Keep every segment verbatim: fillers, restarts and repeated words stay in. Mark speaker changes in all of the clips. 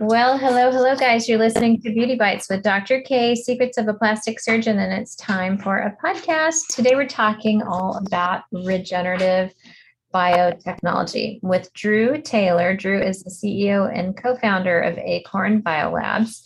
Speaker 1: Well, hello, hello, guys. You're listening to Beauty Bites with doctor K, Secrets of a Plastic Surgeon, and it's time for a podcast. Today, we're talking all about regenerative biotechnology with Drew Taylor. Drew is the C E O and co-founder of Acorn Biolabs,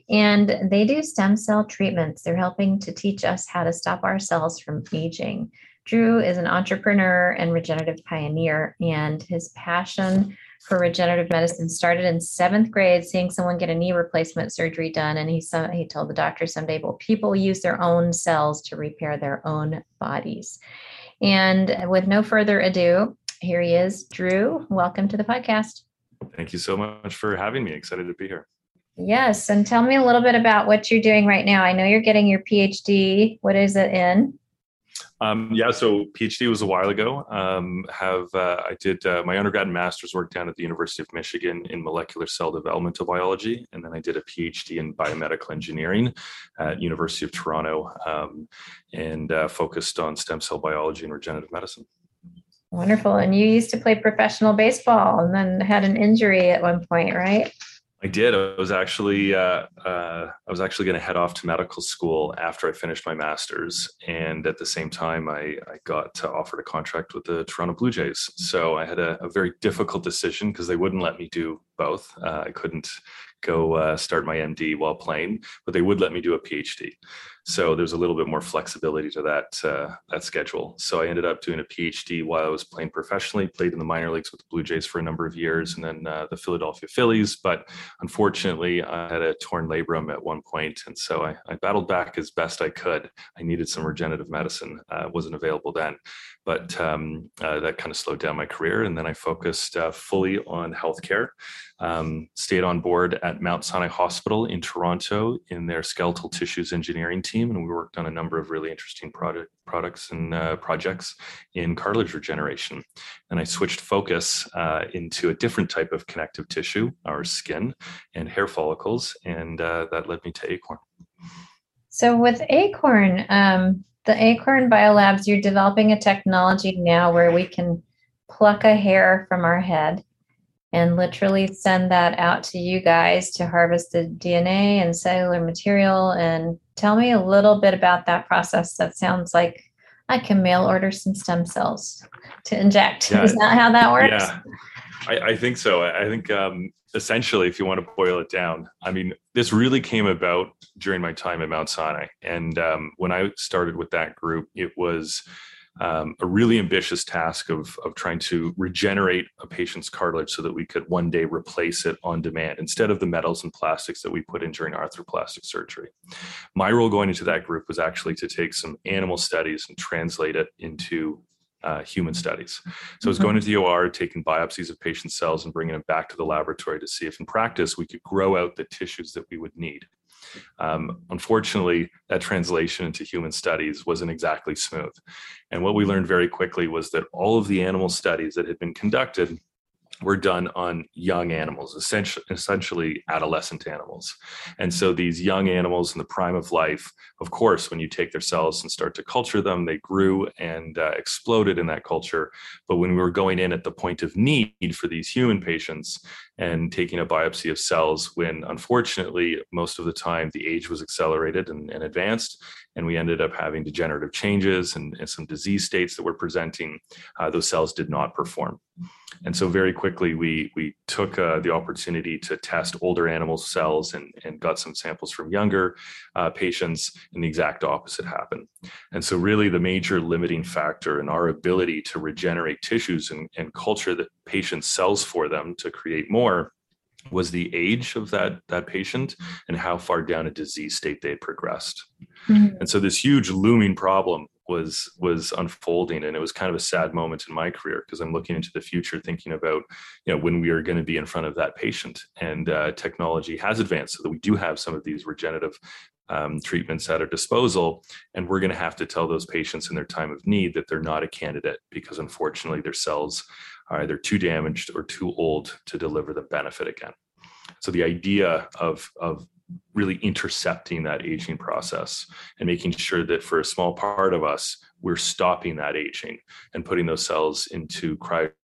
Speaker 1: and they do stem cell treatments. They're helping to teach us how to stop our cells from aging. Drew is an entrepreneur and regenerative pioneer, and his passion for regenerative medicine started in seventh grade, seeing someone get a knee replacement surgery done. And he, he told the doctor someday, well, people use their own cells to repair their own bodies. And with no further ado, here he is. Drew, welcome to the podcast.
Speaker 2: Thank you so much for having me. Excited to be here.
Speaker 1: Yes. And tell me a little bit about what you're doing right now. I know you're getting your PhD. What is it in?
Speaker 2: Um, yeah, so PhD was a while ago. Um, have uh, I did uh, my undergrad and master's work down at the University of Michigan in molecular cell developmental biology, and then I did a PhD in biomedical engineering at University of Toronto, um, and uh, focused on stem cell biology and regenerative medicine.
Speaker 1: Wonderful. And you used to play professional baseball, and then had an injury at one point, right?
Speaker 2: I did. I was actually uh, uh, I was actually going to head off to medical school after I finished my master's, and at the same time, I, I got offered a contract with the Toronto Blue Jays. So I had a, a very difficult decision because they wouldn't let me do both. Uh, I couldn't go uh, start my M D while playing, but they would let me do a PhD. So there's a little bit more flexibility to that uh, that schedule. So I ended up doing a PhD while I was playing professionally, played in the minor leagues with the Blue Jays for a number of years, and then uh, the Philadelphia Phillies. But unfortunately, I had a torn labrum at one point, and so I, I battled back as best I could. I needed some regenerative medicine, uh, wasn't available then, but um, uh, that kind of slowed down my career. And then I focused uh, fully on healthcare. Um, stayed on board at Mount Sinai Hospital in Toronto in their skeletal tissues engineering team, and we worked on a number of really interesting product, products and uh, projects in cartilage regeneration. And I switched focus uh, into a different type of connective tissue, our skin and hair follicles, and uh, that led me to Acorn.
Speaker 1: So with Acorn, um, the Acorn Biolabs, you're developing a technology now where we can pluck a hair from our head and literally send that out to you guys to harvest the D N A and cellular material. And tell me a little bit about that process. That sounds like I can mail order some stem cells to inject. Yeah. Is that how that works?
Speaker 2: Yeah, I, I think so. I think um, essentially, if you want to boil it down, I mean, this really came about during my time at Mount Sinai. And um, when I started with that group, it was Um, a really ambitious task of, of trying to regenerate a patient's cartilage so that we could one day replace it on demand instead of the metals and plastics that we put in during arthroplastic surgery. My role going into that group was actually to take some animal studies and translate it into uh, human studies. So I was going into the O R, taking biopsies of patient cells and bringing them back to the laboratory to see if in practice we could grow out the tissues that we would need. Um, unfortunately, that translation into human studies wasn't exactly smooth. And what we learned very quickly was that all of the animal studies that had been conducted were done on young animals, essentially, essentially adolescent animals. And so these young animals in the prime of life, of course, when you take their cells and start to culture them, they grew and uh, exploded in that culture. But when we were going in at the point of need for these human patients and taking a biopsy of cells, when unfortunately, most of the time, the age was accelerated and, and advanced, and we ended up having degenerative changes and, and some disease states that were presenting, uh, those cells did not perform. And so very quickly, we we took uh, the opportunity to test older animal cells and, and got some samples from younger uh, patients, and the exact opposite happened. And so really the major limiting factor in our ability to regenerate tissues and, and culture the patient's cells for them to create more was the age of that, that patient and how far down a disease state they had progressed. Mm-hmm. And so this huge looming problem was was unfolding, and it was kind of a sad moment in my career because I'm looking into the future, thinking about, you know, when we are going to be in front of that patient. And uh, technology has advanced so that we do have some of these regenerative um, treatments at our disposal, and we're going to have to tell those patients in their time of need that they're not a candidate because unfortunately their cells are either too damaged or too old to deliver the benefit again. So the idea of of really intercepting that aging process and making sure that for a small part of us, we're stopping that aging and putting those cells into cryo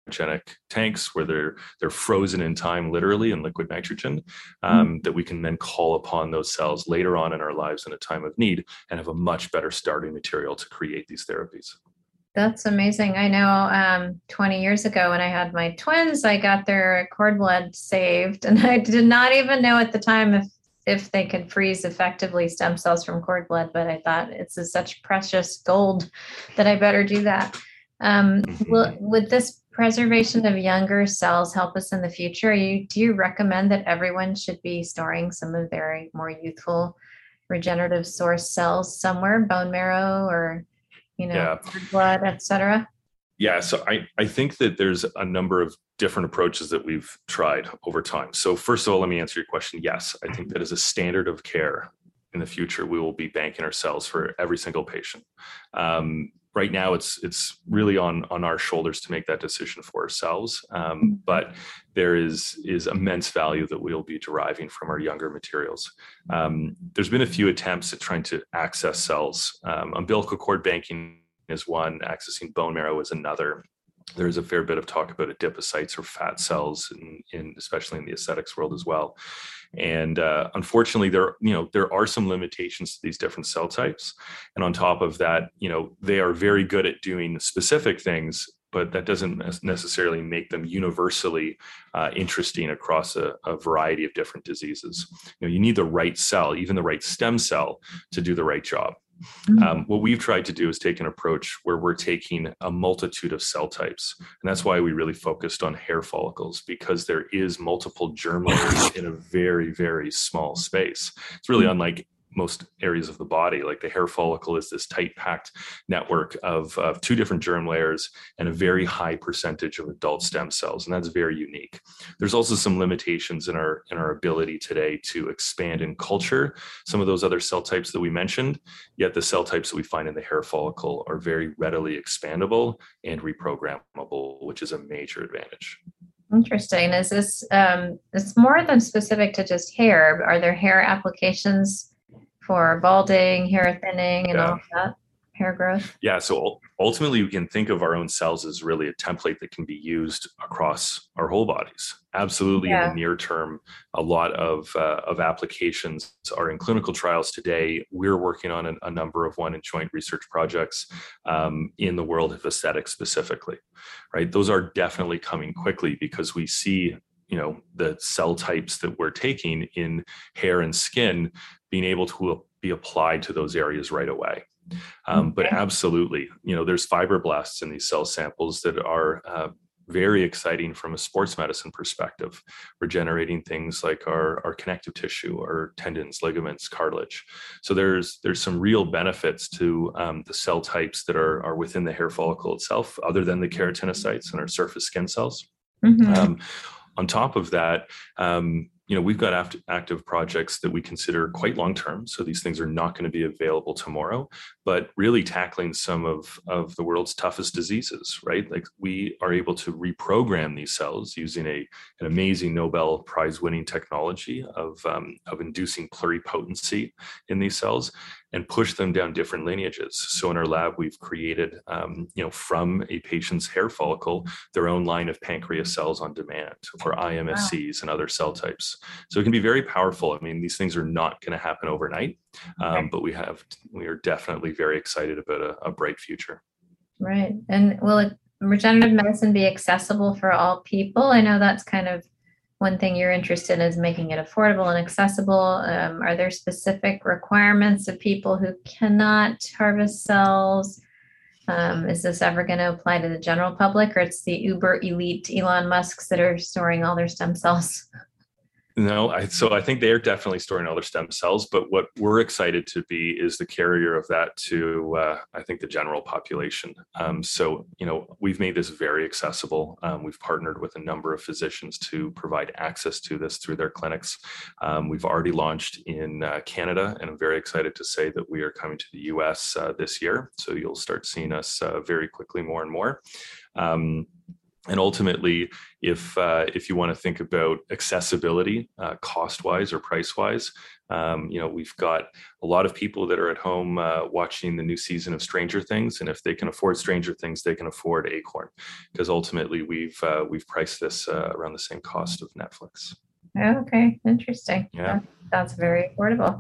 Speaker 2: cryogenic tanks where they're they're frozen in time, literally in liquid nitrogen, um, mm-hmm. that we can then call upon those cells later on in our lives in a time of need and have a much better starting material to create these therapies.
Speaker 1: That's amazing. I know um, twenty years ago when I had my twins, I got their cord blood saved, and I did not even know at the time if if they could freeze effectively stem cells from cord blood, but I thought it's a, such precious gold that I better do that. Um, mm-hmm. will, would this preservation of younger cells help us in the future? You, do you recommend that everyone should be storing some of their more youthful regenerative source cells somewhere, bone marrow or, you know, yeah. cord blood, et cetera?
Speaker 2: Yeah, so I, I think that there's a number of different approaches that we've tried over time. So first of all, let me answer your question. Yes, I think that as a standard of care in the future, we will be banking our cells for every single patient. Um, right now, it's it's really on, on our shoulders to make that decision for ourselves. Um, but there is, is immense value that we'll be deriving from our younger materials. Um, there's been a few attempts at trying to access cells. Um, umbilical cord banking is one, accessing bone marrow is another. There's a fair bit of talk about adipocytes or fat cells, in, in especially in the aesthetics world as well. And uh, unfortunately, there you know there are some limitations to these different cell types. And on top of that, you know they are very good at doing specific things, but that doesn't necessarily make them universally uh, interesting across a, a variety of different diseases. You know, you need the right cell, even the right stem cell, to do the right job. Um, what we've tried to do is take an approach where we're taking a multitude of cell types. And that's why we really focused on hair follicles, because there is multiple germ layers in a very, very small space. It's really unlike most areas of the body. Like the hair follicle is this tight packed network of, of two different germ layers and a very high percentage of adult stem cells. And that's very unique. There's also some limitations in our, in our ability today to expand and culture some of those other cell types that we mentioned, yet the cell types that we find in the hair follicle are very readily expandable and reprogrammable, which is a major advantage.
Speaker 1: Interesting. Is this, um, it's more than specific to just hair. Are there hair applications for balding, hair thinning, and yeah. all that, hair growth?
Speaker 2: Yeah, so ultimately we can think of our own cells as really a template that can be used across our whole bodies. Absolutely, yeah. In the near term, a lot of uh, of applications are in clinical trials today. We're working on a, a number of one in joint research projects um, in the world of aesthetics specifically, right? Those are definitely coming quickly because we see you know, the cell types that we're taking in hair and skin being able to be applied to those areas right away. Um, but absolutely, you know, there's fibroblasts in these cell samples that are uh, very exciting from a sports medicine perspective. We're generating things like our, our connective tissue, our tendons, ligaments, cartilage. So there's there's some real benefits to um, the cell types that are, are within the hair follicle itself, other than the keratinocytes and our surface skin cells. Mm-hmm. Um, On top of that, um, you know, we've got act- active projects that we consider quite long-term. So these things are not going to be available tomorrow, but really tackling some of, of the world's toughest diseases, right? Like we are able to reprogram these cells using a, an amazing Nobel Prize winning technology of, um, of inducing pluripotency in these cells and push them down different lineages. So in our lab, we've created, um, you know, from a patient's hair follicle, their own line of pancreas cells on demand, or I M S Cs wow. and other cell types. So it can be very powerful. I mean, these things are not going to happen overnight, um, okay. but we have, we are definitely very excited about a, a bright future.
Speaker 1: Right. And will regenerative medicine be accessible for all people? I know that's kind of one thing you're interested in, is making it affordable and accessible. Um, are there specific requirements of people who cannot harvest cells? Um, is this ever going to apply to the general public, or it's the uber elite Elon Musks that are storing all their stem cells?
Speaker 2: No, I, so I think they are definitely storing all their stem cells, but what we're excited to be is the carrier of that to, uh, I think, the general population. Um, so, you know, we've made this very accessible. Um, we've partnered with a number of physicians to provide access to this through their clinics. Um, we've already launched in uh, Canada, and I'm very excited to say that we are coming to the U S uh, this year. So you'll start seeing us uh, very quickly more and more. Um, And ultimately, if uh, if you want to think about accessibility, uh, cost-wise or price-wise, um, you know, we've got a lot of people that are at home uh, watching the new season of Stranger Things, and if they can afford Stranger Things, they can afford Acorn, because ultimately we've uh, we've priced this uh, around the same cost of Netflix.
Speaker 1: Okay, interesting.
Speaker 2: Yeah.
Speaker 1: That's very affordable.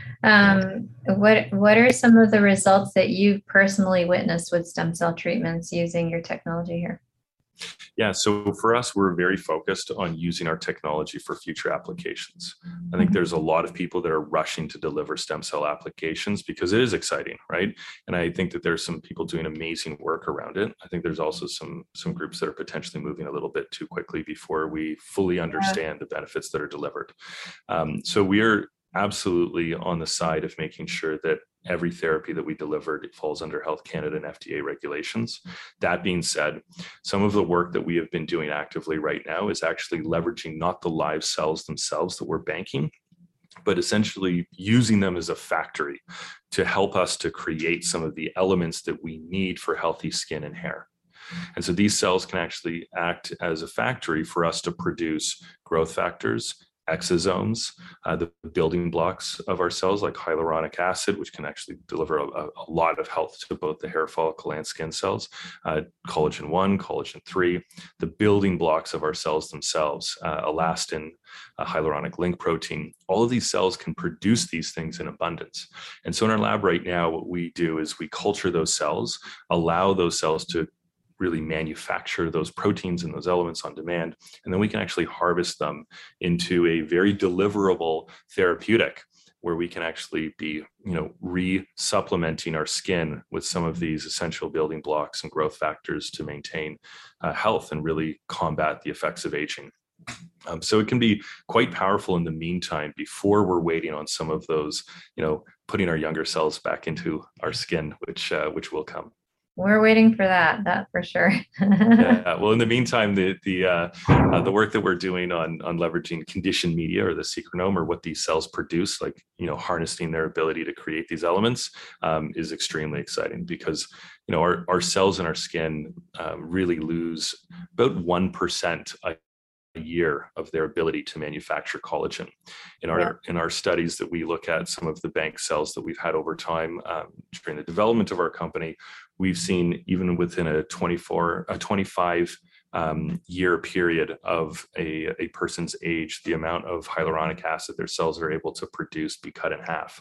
Speaker 1: Um, what what are some of the results that you've personally witnessed with stem cell treatments using your technology here?
Speaker 2: Yeah, so for us, we're very focused on using our technology for future applications. I think there's a lot of people that are rushing to deliver stem cell applications because it is exciting, right? And I think that there's some people doing amazing work around it. I think there's also some some groups that are potentially moving a little bit too quickly before we fully understand the benefits that are delivered. Um, so we're absolutely on the side of making sure that every therapy that we delivered falls under Health Canada and F D A regulations. That being said, some of the work that we have been doing actively right now is actually leveraging not the live cells themselves that we're banking, but essentially using them as a factory to help us to create some of the elements that we need for healthy skin and hair. And so these cells can actually act as a factory for us to produce growth factors, exosomes, uh, the building blocks of our cells like hyaluronic acid, which can actually deliver a, a lot of health to both the hair follicle and skin cells, uh, collagen one, collagen three, the building blocks of our cells themselves, uh, elastin, uh, hyaluronic link protein. All of these cells can produce these things in abundance. And so in our lab right now, what we do is we culture those cells, allow those cells to really manufacture those proteins and those elements on demand. And then we can actually harvest them into a very deliverable therapeutic where we can actually be, you know, re-supplementing our skin with some of these essential building blocks and growth factors to maintain uh, health and really combat the effects of aging. Um, so it can be quite powerful in the meantime before we're waiting on some of those, you know, putting our younger cells back into our skin, which uh, which will come.
Speaker 1: We're waiting for that, that for sure.
Speaker 2: Yeah. Well, in the meantime, the the uh, uh, the work that we're doing on on leveraging conditioned media or the secrenome or what these cells produce, like you know, harnessing their ability to create these elements, um, is extremely exciting because you know our our cells in our skin um, really lose about one percent a year of their ability to manufacture collagen. In our yeah. in our studies that we look at some of the bank cells that we've had over time um, during the development of our company, we've seen even within a twenty-four, a twenty-five um, year period of a, a person's age, the amount of hyaluronic acid their cells are able to produce be cut in half.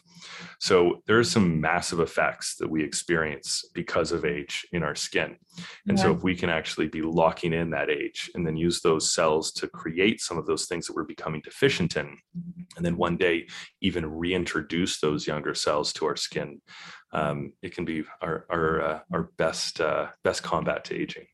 Speaker 2: So there are some massive effects that we experience because of age in our skin. And yeah. so if we can actually be locking in that age and then use those cells to create some of those things that we're becoming deficient in, and then one day even reintroduce those younger cells to our skin, um, it can be our our, uh, our best uh, best combat to aging.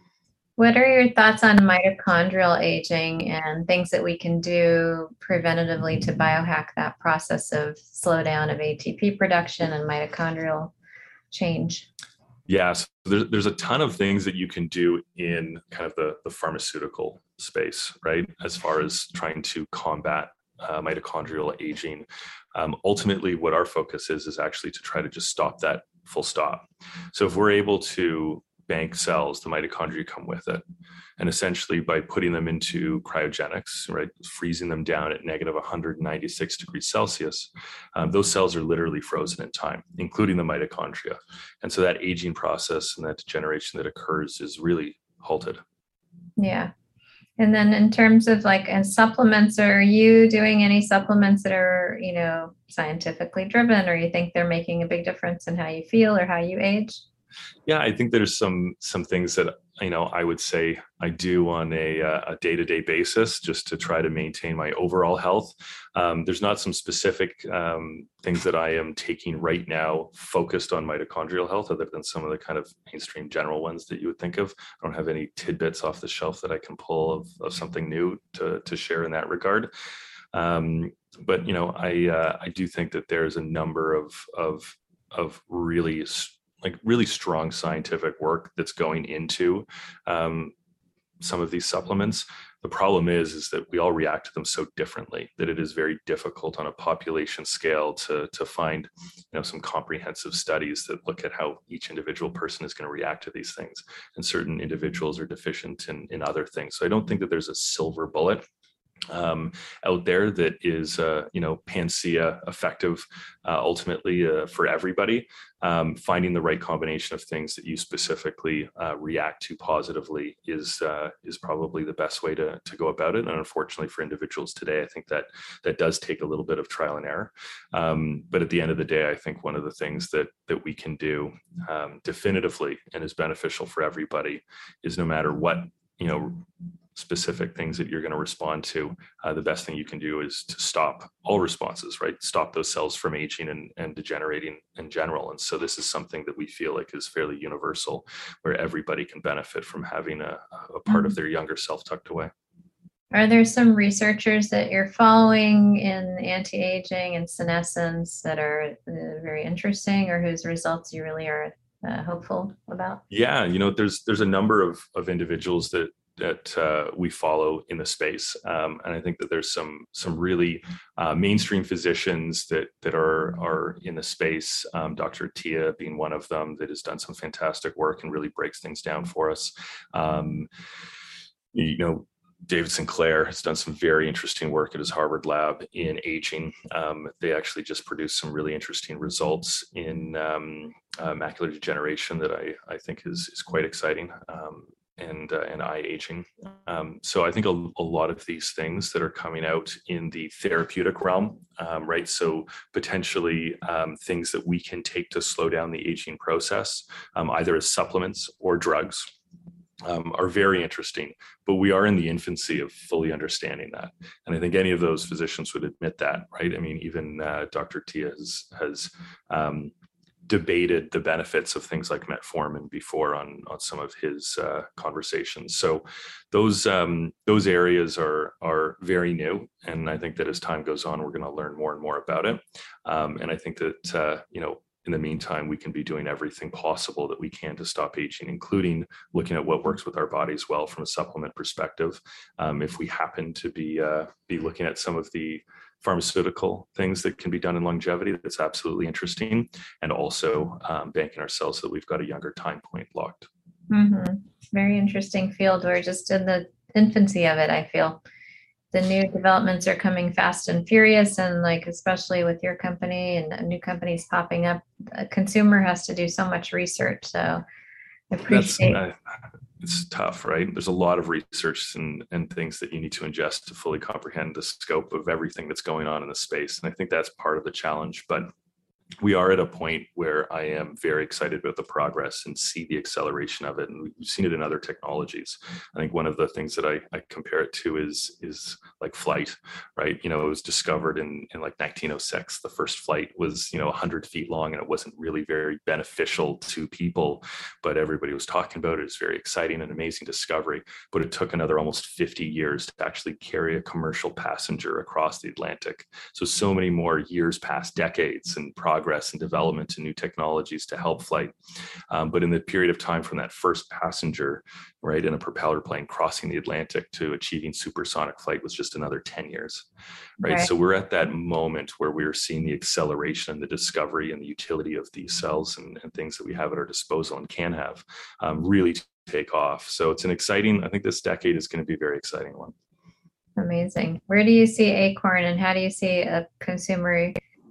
Speaker 1: What are your thoughts on mitochondrial aging and things that we can do preventatively to biohack that process of slowdown of A T P production and mitochondrial change?
Speaker 2: Yeah, so there's, there's a ton of things that you can do in kind of the, the pharmaceutical space, right? As far as trying to combat uh, mitochondrial aging. Um, ultimately, what our focus is, is actually to try to just stop that full stop. So if we're able to bank cells, the mitochondria come with it. And essentially by putting them into cryogenics, right, freezing them down at negative one hundred ninety-six degrees Celsius, um, those cells are literally frozen in time, including the mitochondria. And so that aging process and that degeneration that occurs is really halted.
Speaker 1: Yeah. And then in terms of like and supplements, are you doing any supplements that are, you know, scientifically driven, or you think they're making a big difference in how you feel or how you age?
Speaker 2: Yeah, I think there's some some things that you know I would say I do on a, a day-to-day basis just to try to maintain my overall health. Um, there's not some specific um, things that I am taking right now focused on mitochondrial health, other than some of the kind of mainstream general ones that you would think of. I don't have any tidbits off the shelf that I can pull of, of something new to to share in that regard. Um, but you know, I uh, I do think that there's a number of of of really like really strong scientific work that's going into um, some of these supplements. the problem is, is that we all react to them so differently that it is very difficult on a population scale to, to find, you know, some comprehensive studies that look at how each individual person is going to react to these things. And certain individuals are deficient in, in other things. So I don't think that there's a silver bullet um, out there that is, uh, you know, panacea effective uh, ultimately uh, for everybody. Um, finding the right combination of things that you specifically uh, react to positively is uh, is probably the best way to, to go about it. And unfortunately for individuals today, I think that that does take a little bit of trial and error. Um, but at the end of the day, I think one of the things that that we can do um, definitively and is beneficial for everybody is no matter what, you know, specific things that you're going to respond to, uh, the best thing you can do is to stop all responses, right? Stop those cells from aging and, and degenerating in general. And so this is something that we feel like is fairly universal, where everybody can benefit from having a, a part of their younger self tucked away.
Speaker 1: Are there some researchers that you're following in anti-aging and senescence that are uh, very interesting, or whose results you really are uh, hopeful about?
Speaker 2: Yeah, you know, there's there's a number of of individuals that that uh, we follow in the space. Um, and I think that there's some some really uh, mainstream physicians that that are are in the space. Um, Doctor Tia being one of them, that has done some fantastic work and really breaks things down for us. Um, you know, David Sinclair has done some very interesting work at his Harvard lab in aging. Um, they actually just produced some really interesting results in um, uh, macular degeneration that I, I think is, is quite exciting. Um, and uh, and eye aging. Um, so I think a, a lot of these things that are coming out in the therapeutic realm, um, right? So potentially um, things that we can take to slow down the aging process, um, either as supplements or drugs, um, are very interesting. But we are in the infancy of fully understanding that. And I think any of those physicians would admit that, right? I mean, even uh, Doctor Tia has, has um, debated the benefits of things like metformin before on on some of his uh, conversations. So those um, those areas are are very new, and I think that as time goes on, we're going to learn more and more about it. Um, and I think that uh, you know, in the meantime, we can be doing everything possible that we can to stop aging, including looking at what works with our bodies well from a supplement perspective. Um, if we happen to be uh, be looking at some of the pharmaceutical things that can be done in longevity, that's absolutely interesting. And also um, banking ourselves so that we've got a younger time point locked.
Speaker 1: Mm-hmm. Very interesting field. We're just in the infancy of it, I feel. The new developments are coming fast and furious, and like, especially with your company and new companies popping up, a consumer has to do so much research. So I appreciate
Speaker 2: That's, uh, it's tough, right? There's a lot of research and, and things that you need to ingest to fully comprehend the scope of everything that's going on in the space. And I think that's part of the challenge. But we are at a point where I am very excited about the progress and see the acceleration of it. And we've seen it in other technologies. I think one of the things that I, I compare it to is, is like flight, right? You know, it was discovered in, in like nineteen oh six. The first flight was, you know, one hundred feet long, and it wasn't really very beneficial to people, but everybody was talking about it. It's very exciting and amazing discovery. But it took another almost fifty years to actually carry a commercial passenger across the Atlantic. So, so many more years past, decades, and progress and development and new technologies to help flight. Um, but in the period of time from that first passenger, right, in a propeller plane crossing the Atlantic to achieving supersonic flight was just another ten years, right? right? So we're at that moment where we're seeing the acceleration and the discovery and the utility of these cells and, and things that we have at our disposal and can have um, really take off. So it's an exciting, I think this decade is going to be a very exciting one.
Speaker 1: Amazing. Where do you see Acorn, and how do you see a consumer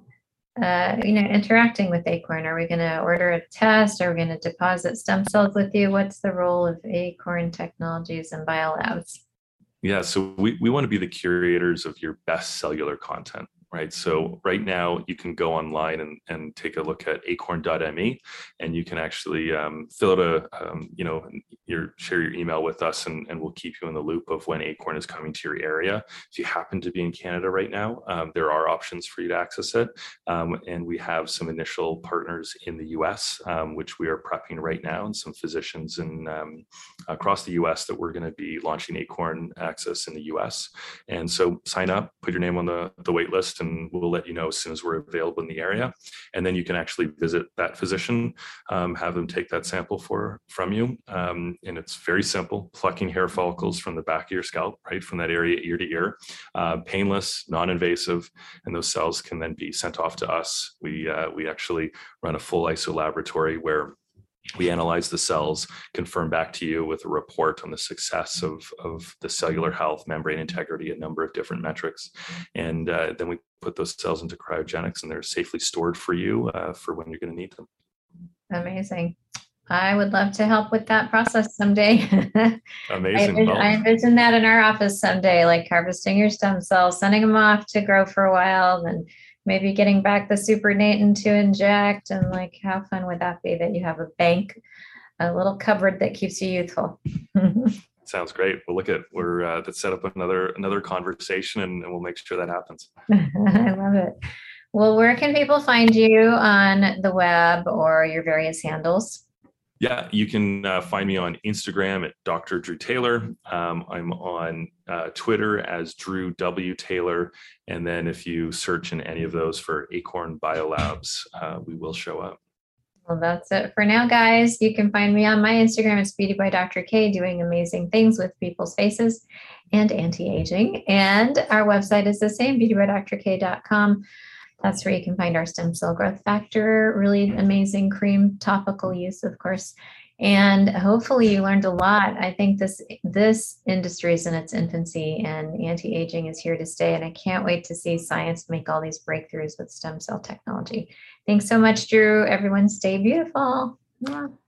Speaker 1: Uh, you know, interacting with Acorn? Are we going to order a test? Are we going to deposit stem cells with you? What's the role of Acorn Technologies and Biolabs?
Speaker 2: Yeah, so we, we want to be the curators of your best cellular content, right? So right now you can go online and, and take a look at acorn dot m e, and you can actually um, fill out a, um, you know, your, share your email with us, and, and we'll keep you in the loop of when Acorn is coming to your area. If you happen to be in Canada right now, um, there are options for you to access it. Um, and we have some initial partners in the U S, um, which we are prepping right now, and some physicians in, um, across the U S that we're going to be launching Acorn access in the U S. And so sign up, put your name on the, the wait list, and we'll let you know as soon as we're available in the area. And then you can actually visit that physician, um, have them take that sample for from you. Um, and it's very simple, plucking hair follicles from the back of your scalp, right, from that area ear to ear, uh, painless, non-invasive, and those cells can then be sent off to us. We, uh, we actually run a full I S O laboratory where we analyze the cells, confirm back to you with a report on the success of, of the cellular health, membrane integrity, a number of different metrics. And uh, then we put those cells into cryogenics and they're safely stored for you uh, for when you're going to need them.
Speaker 1: Amazing. I would love to help with that process someday.
Speaker 2: Amazing.
Speaker 1: I, envision,
Speaker 2: well,
Speaker 1: I envision that in our office someday, like harvesting your stem cells, sending them off to grow for a while, and maybe getting back the supernatant to inject. And like, how fun would that be that you have a bank, a little cupboard that keeps you youthful?
Speaker 2: Sounds great. Well, look at, we're, uh, let's set up another, another conversation and, and we'll make sure that happens.
Speaker 1: I love it. Well, where can people find you on the web or your various handles?
Speaker 2: Yeah, you can uh, find me on Instagram at Doctor Drew Taylor. Um, I'm on uh, Twitter as Drew W. Taylor. And then if you search in any of those for Acorn Biolabs, uh, we will show up.
Speaker 1: Well, that's it for now, guys. You can find me on my Instagram. It's Beauty by Doctor K, doing amazing things with people's faces and anti-aging. And our website is the same, beauty by doctor k dot com. That's where you can find our stem cell growth factor, really amazing cream topical use, of course. And hopefully you learned a lot. I think this this industry is in its infancy and anti-aging is here to stay. And I can't wait to see science make all these breakthroughs with stem cell technology. Thanks so much, Drew. Everyone stay beautiful. Mwah.